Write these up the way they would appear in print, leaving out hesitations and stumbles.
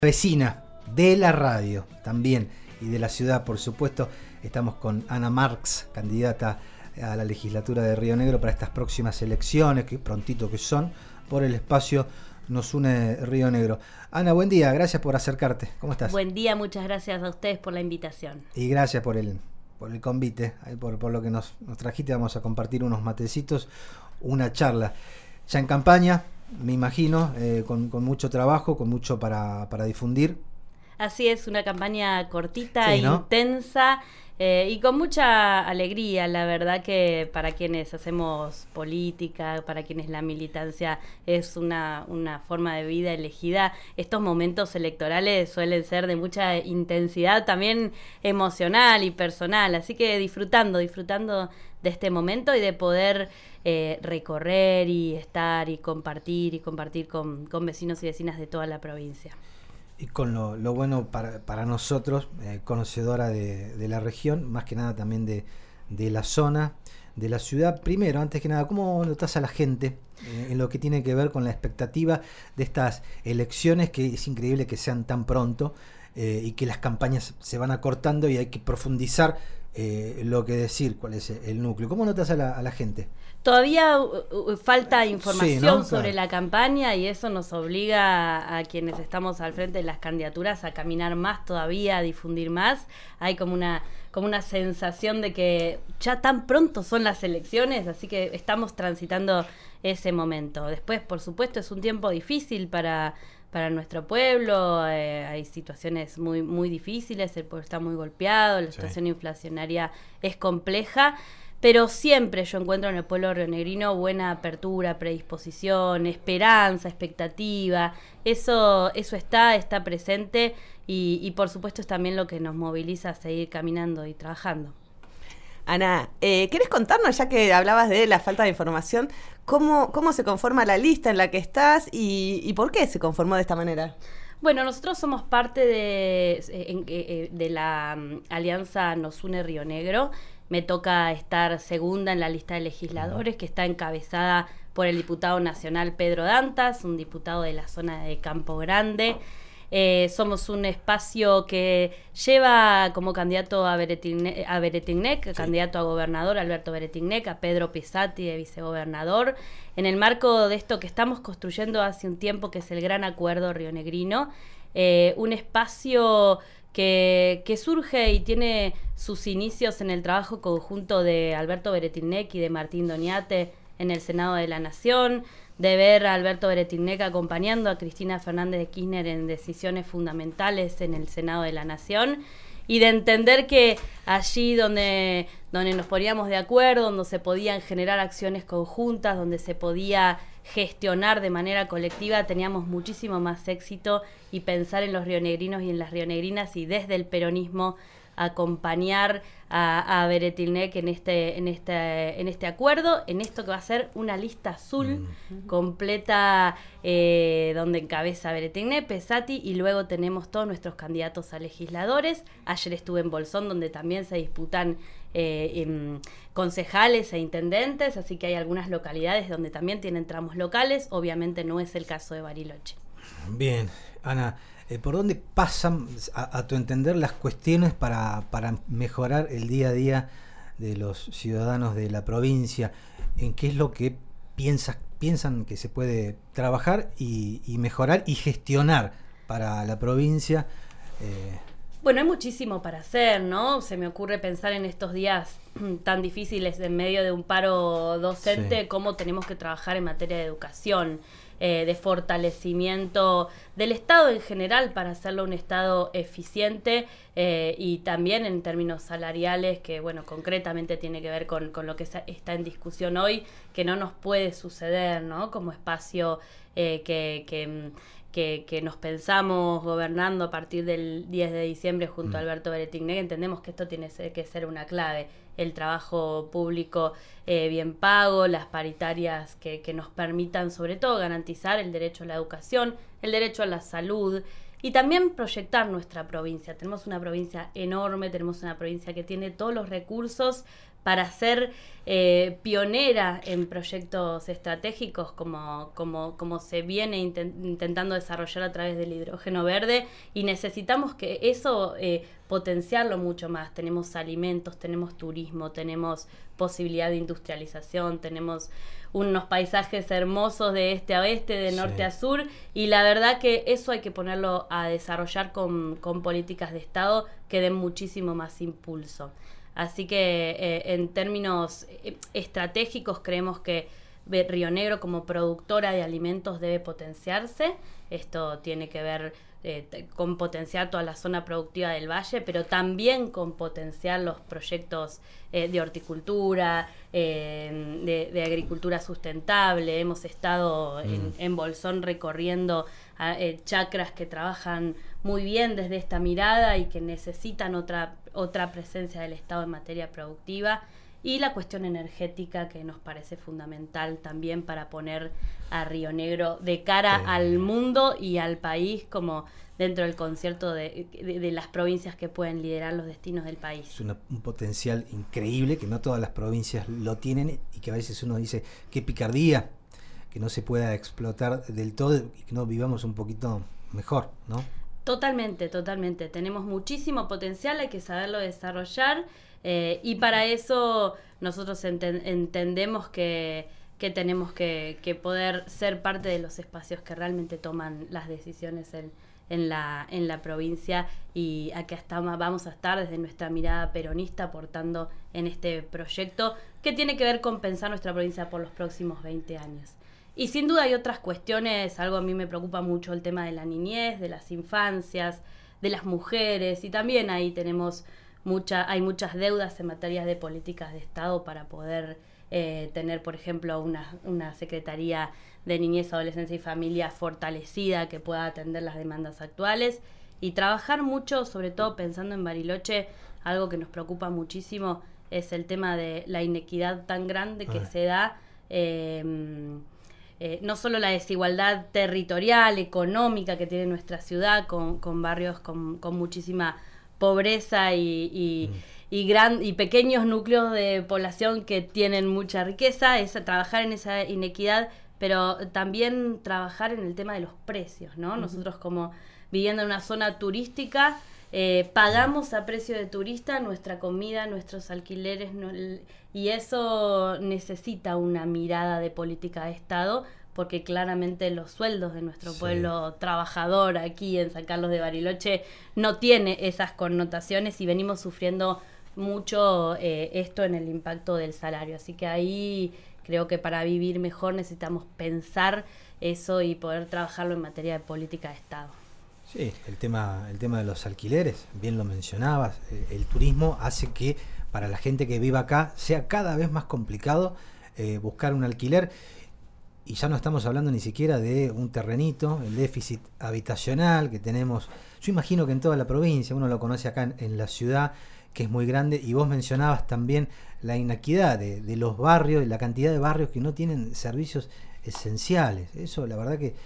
Vecina de la radio también y de la ciudad, por supuesto. Estamos con Ana Marx, candidata a la legislatura de Río Negro para estas próximas elecciones, que prontito que son, por el espacio Nos Une Río Negro. Ana, buen día, gracias por acercarte. ¿Cómo estás? Buen día, muchas gracias a ustedes por la invitación. Y gracias por el convite, por lo que nos trajiste. Vamos a compartir unos matecitos, una charla. Ya en campaña, me imagino, con mucho trabajo, con mucho para difundir. Así es, una campaña cortita, sí, ¿no? intensa y con mucha alegría. La verdad que para quienes hacemos política, para quienes la militancia es una forma de vida elegida, estos momentos electorales suelen ser de mucha intensidad también emocional y personal. Así que disfrutando de este momento y de poder recorrer y estar y compartir con vecinos y vecinas de toda la provincia. Y con lo bueno para nosotros, conocedora de la región, más que nada también de la zona, de la ciudad. Primero, antes que nada, ¿cómo notas a la gente en lo que tiene que ver con la expectativa de estas elecciones, que es increíble que sean tan pronto y que las campañas se van acortando y hay que profundizar lo que decir, cuál es el núcleo? ¿Cómo notas a la gente? Todavía falta información, sí, ¿no? sobre la campaña, y eso nos obliga a quienes estamos al frente de las candidaturas a caminar más todavía, a difundir más. Hay como una sensación de que ya tan pronto son las elecciones, así que estamos transitando ese momento. Después, por supuesto, es un tiempo difícil para nuestro pueblo. Hay situaciones muy difíciles, el pueblo está muy golpeado, la situación inflacionaria es compleja. Pero siempre yo encuentro en el pueblo rionegrino buena apertura, predisposición, esperanza, expectativa. Eso está presente y por supuesto es también lo que nos moviliza a seguir caminando y trabajando. Ana, ¿querés contarnos, ya que hablabas de la falta de información, cómo se conforma la lista en la que estás y por qué se conformó de esta manera? Bueno, nosotros somos parte de la Alianza Nos Une Río Negro. Me toca estar segunda en la lista de legisladores, que está encabezada por el diputado nacional Pedro Dantas, un diputado de la zona de Campo Grande. Somos un espacio que lleva como candidato a Beretilnec, candidato a gobernador Alberto Beretilnec, a Pedro Pisati de vicegobernador, en el marco de esto que estamos construyendo hace un tiempo, que es el Gran Acuerdo Rionegrino, un espacio que surge y tiene sus inicios en el trabajo conjunto de Alberto Beretilnec y de Martín Doñate en el Senado de la Nación, de ver a Alberto Beretilnec acompañando a Cristina Fernández de Kirchner en decisiones fundamentales en el Senado de la Nación, y de entender que allí donde nos poníamos de acuerdo, donde se podían generar acciones conjuntas, donde se podía gestionar de manera colectiva, teníamos muchísimo más éxito, y pensar en los rionegrinos y en las rionegrinas, y desde el peronismo acompañar a Beretilnec en este acuerdo, en esto que va a ser una lista azul completa, donde encabeza Beretilnec, Pisati, y luego tenemos todos nuestros candidatos a legisladores. Ayer estuve en Bolsón, donde también se disputan concejales e intendentes, así que hay algunas localidades donde también tienen tramos locales. Obviamente no es el caso de Bariloche. Bien, Ana, ¿por dónde pasan, a tu entender, las cuestiones para mejorar el día a día de los ciudadanos de la provincia? ¿En qué es lo que piensan que se puede trabajar y mejorar y gestionar para la provincia? Bueno, hay muchísimo para hacer, ¿no? Se me ocurre pensar en estos días tan difíciles en medio de un paro docente, cómo tenemos que trabajar en materia de educación, de fortalecimiento del Estado en general para hacerlo un Estado eficiente, y también en términos salariales, que bueno, concretamente tiene que ver con lo que está en discusión hoy, que no nos puede suceder, ¿no? Como espacio que nos pensamos gobernando a partir del 10 de diciembre junto a Alberto Beretilnec, entendemos que esto tiene que ser una clave: el trabajo público bien pago, las paritarias que nos permitan sobre todo garantizar el derecho a la educación, el derecho a la salud, y también proyectar nuestra provincia. Tenemos una provincia enorme, tenemos una provincia que tiene todos los recursos para ser pionera en proyectos estratégicos como se viene intentando desarrollar a través del hidrógeno verde, y necesitamos que eso potenciarlo mucho más. Tenemos alimentos, tenemos turismo, tenemos posibilidad de industrialización, tenemos unos paisajes hermosos de este a oeste, de norte a sur, y la verdad que eso hay que ponerlo a desarrollar con políticas de Estado que den muchísimo más impulso. Así que en términos estratégicos creemos que Río Negro como productora de alimentos debe potenciarse. Esto tiene que ver con potenciar toda la zona productiva del valle, pero también con potenciar los proyectos de horticultura, de agricultura sustentable. Hemos estado en Bolsón recorriendo chacras que trabajan muy bien desde esta mirada y que necesitan otra presencia del Estado en materia productiva, y la cuestión energética, que nos parece fundamental también para poner a Río Negro de cara al mundo y al país como dentro del concierto de las provincias que pueden liderar los destinos del país. Es un potencial increíble que no todas las provincias lo tienen, y que a veces uno dice, qué picardía que no se pueda explotar del todo y que no vivamos un poquito mejor, ¿no? Totalmente. Tenemos muchísimo potencial, hay que saberlo desarrollar, y para eso nosotros entendemos que tenemos que poder ser parte de los espacios que realmente toman las decisiones en la provincia, y aquí vamos a estar desde nuestra mirada peronista aportando en este proyecto que tiene que ver con pensar nuestra provincia por los próximos 20 años. Y sin duda hay otras cuestiones. Algo a mí me preocupa mucho el tema de la niñez, de las infancias, de las mujeres, y también ahí hay muchas deudas en materia de políticas de Estado para poder tener, por ejemplo, una Secretaría de Niñez, Adolescencia y Familia fortalecida que pueda atender las demandas actuales, y trabajar mucho, sobre todo pensando en Bariloche. Algo que nos preocupa muchísimo es el tema de la inequidad tan grande que se da, no solo la desigualdad territorial, económica que tiene nuestra ciudad, con barrios con muchísima pobreza y pequeños núcleos de población que tienen mucha riqueza. Es trabajar en esa inequidad, pero también trabajar en el tema de los precios, ¿no? Nosotros, como viviendo en una zona turística, pagamos a precio de turista nuestra comida, nuestros alquileres, y eso necesita una mirada de política de Estado, porque claramente los sueldos de nuestro pueblo trabajador aquí en San Carlos de Bariloche no tiene esas connotaciones, y venimos sufriendo mucho esto en el impacto del salario. Así que ahí creo que para vivir mejor necesitamos pensar eso y poder trabajarlo en materia de política de Estado. Sí, el tema de los alquileres, bien lo mencionabas, el turismo hace que para la gente que vive acá sea cada vez más complicado buscar un alquiler, y ya no estamos hablando ni siquiera de un terrenito, el déficit habitacional que tenemos. Yo imagino que en toda la provincia, uno lo conoce acá en la ciudad, que es muy grande, y vos mencionabas también la inequidad de los barrios, la cantidad de barrios que no tienen servicios esenciales. Eso la verdad que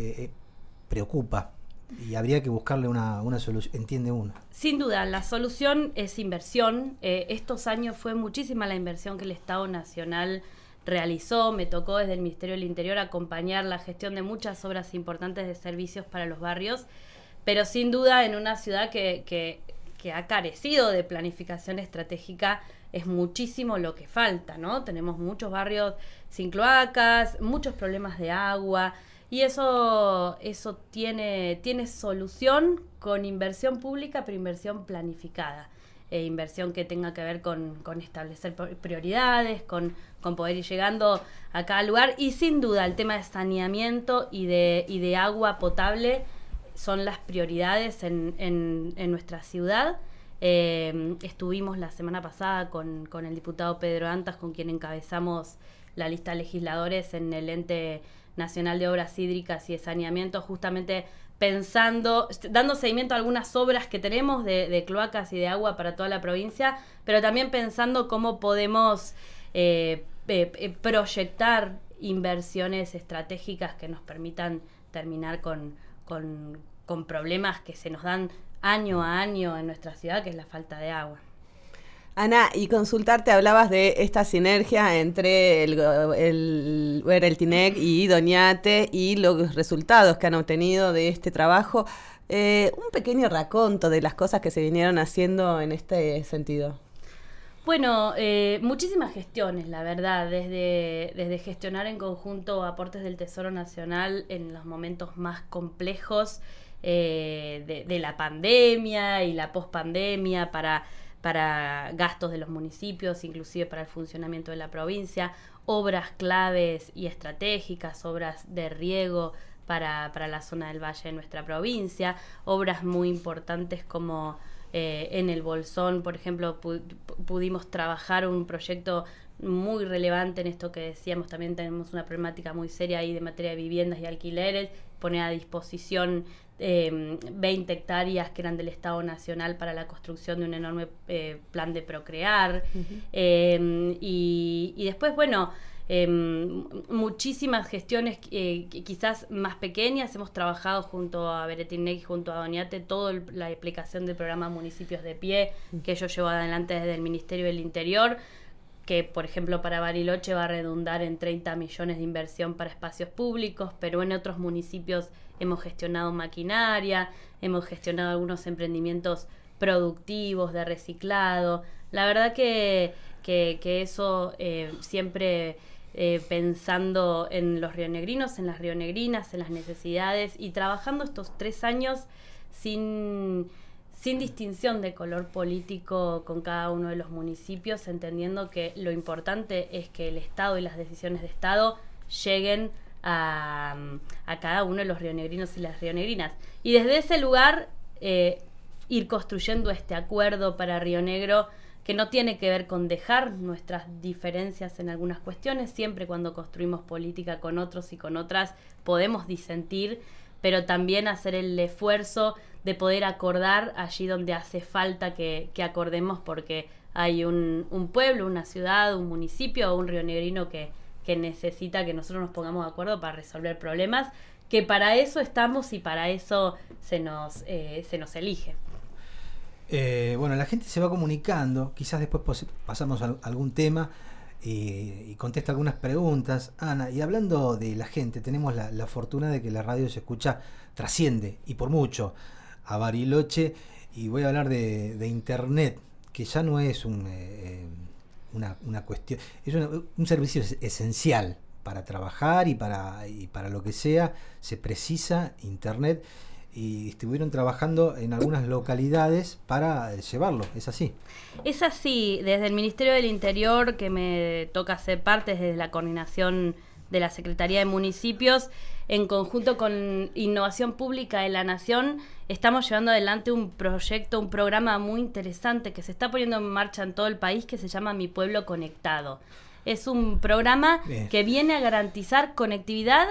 preocupa, y habría que buscarle una solución, entiende uno. Sin duda, la solución es inversión. Estos años fue muchísima la inversión que el Estado Nacional realizó. Me tocó desde el Ministerio del Interior acompañar la gestión de muchas obras importantes de servicios para los barrios, pero sin duda en una ciudad que ha carecido de planificación estratégica es muchísimo lo que falta, ¿no? Tenemos muchos barrios sin cloacas, muchos problemas de agua, y eso tiene solución con inversión pública, pero inversión planificada. Inversión que tenga que ver con establecer prioridades, con poder ir llegando a cada lugar, y sin duda el tema de saneamiento y de agua potable son las prioridades en nuestra ciudad. Estuvimos la semana pasada con el diputado Pedro Antas, con quien encabezamos la lista de legisladores en el Ente Nacional de Obras Hídricas y de Saneamiento, justamente dando seguimiento a algunas obras que tenemos de cloacas y de agua para toda la provincia, pero también pensando cómo podemos proyectar inversiones estratégicas que nos permitan terminar con problemas que se nos dan año a año en nuestra ciudad, que es la falta de agua. Ana, y consultarte, hablabas de esta sinergia entre el TINEC y Doñate y los resultados que han obtenido de este trabajo. Un pequeño raconto de las cosas que se vinieron haciendo en este sentido. Bueno, muchísimas gestiones, la verdad, desde gestionar en conjunto aportes del Tesoro Nacional en los momentos más complejos de la pandemia y la pospandemia para gastos de los municipios, inclusive para el funcionamiento de la provincia, obras claves y estratégicas, obras de riego para la zona del valle de nuestra provincia, obras muy importantes como en el Bolsón, por ejemplo, pudimos trabajar un proyecto muy relevante en esto que decíamos. También tenemos una problemática muy seria ahí de materia de viviendas y alquileres, poner a disposición 20 hectáreas que eran del Estado Nacional para la construcción de un enorme plan de Procrear. Y después, bueno, muchísimas gestiones quizás más pequeñas. Hemos trabajado junto a Beretinec y junto a Doñate toda la aplicación del programa Municipios de Pie, que yo llevo adelante desde el Ministerio del Interior, que por ejemplo para Bariloche va a redundar en 30 millones de inversión para espacios públicos, pero en otros municipios hemos gestionado maquinaria, hemos gestionado algunos emprendimientos productivos de reciclado. La verdad que eso siempre pensando en los rionegrinos, en las rionegrinas, en las necesidades, y trabajando estos 3 años sin distinción de color político con cada uno de los municipios, entendiendo que lo importante es que el Estado y las decisiones de Estado lleguen a cada uno de los rionegrinos y las rionegrinas. Y desde ese lugar ir construyendo este acuerdo para Río Negro, que no tiene que ver con dejar nuestras diferencias en algunas cuestiones. Siempre cuando construimos política con otros y con otras podemos disentir, pero también hacer el esfuerzo de poder acordar allí donde hace falta que acordemos, porque hay un pueblo, una ciudad, un municipio o un rionegrino que necesita que nosotros nos pongamos de acuerdo para resolver problemas, que para eso estamos y para eso se nos elige. Bueno, la gente se va comunicando, quizás después pasamos a algún tema y contesta algunas preguntas. Ana, y hablando de la gente, tenemos la fortuna de que la radio se escucha, trasciende, y por mucho, a Bariloche, y voy a hablar de internet, que ya no es una cuestión, es un servicio esencial para trabajar y para lo que sea, se precisa internet. Y estuvieron trabajando en algunas localidades para llevarlo, ¿es así? Es así, desde el Ministerio del Interior, que me toca ser parte desde la coordinación de la Secretaría de Municipios, en conjunto con Innovación Pública de la Nación, estamos llevando adelante un proyecto, un programa muy interesante que se está poniendo en marcha en todo el país, que se llama Mi Pueblo Conectado. Es un programa que viene a garantizar conectividad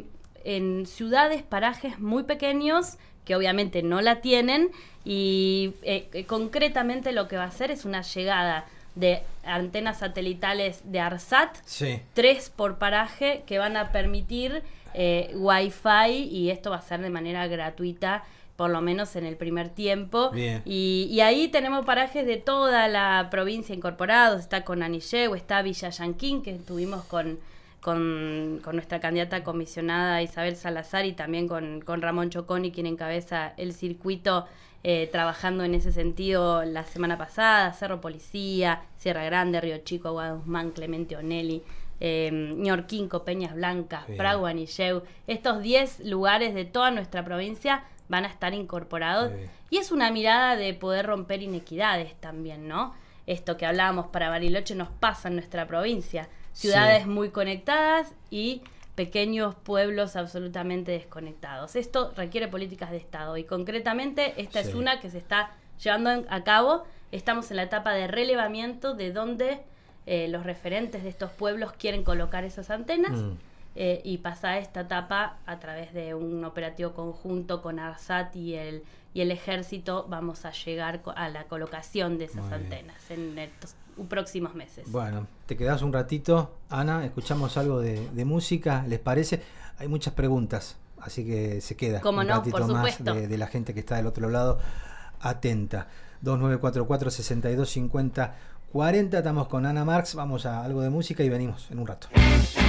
en ciudades, parajes muy pequeños que obviamente no la tienen, y concretamente lo que va a hacer es una llegada de antenas satelitales de ARSAT, 3 por paraje, que van a permitir Wi-Fi, y esto va a ser de manera gratuita, por lo menos en el primer tiempo. Y ahí tenemos parajes de toda la provincia incorporados. Está Conanilleu, está Villa Yanquín, que estuvimos con nuestra candidata comisionada Isabel Salazar, y también con Ramón Choconi, quien encabeza el circuito, trabajando en ese sentido la semana pasada. Cerro Policía, Sierra Grande, Río Chico, Agua de Guzmán, Clemente Onelli, Ñorquinco, Peñas Blancas, Pragua, Nilleu. Estos 10 lugares de toda nuestra provincia van a estar incorporados, y es una mirada de poder romper inequidades también, ¿no? Esto que hablábamos para Bariloche nos pasa en nuestra provincia. Ciudades muy conectadas y pequeños pueblos absolutamente desconectados. Esto requiere políticas de Estado, y concretamente esta es una que se está llevando a cabo. Estamos en la etapa de relevamiento de dónde los referentes de estos pueblos quieren colocar esas antenas, y pasa esta etapa a través de un operativo conjunto con ARSAT y el Ejército. Vamos a llegar a la colocación de esas antenas en estos próximos meses. Bueno, te quedás un ratito, Ana, escuchamos algo de música, ¿les parece? Hay muchas preguntas, así que se queda un ratito más de la gente que está del otro lado atenta. 2944-6250 40, estamos con Ana Marx, vamos a algo de música y venimos en un rato.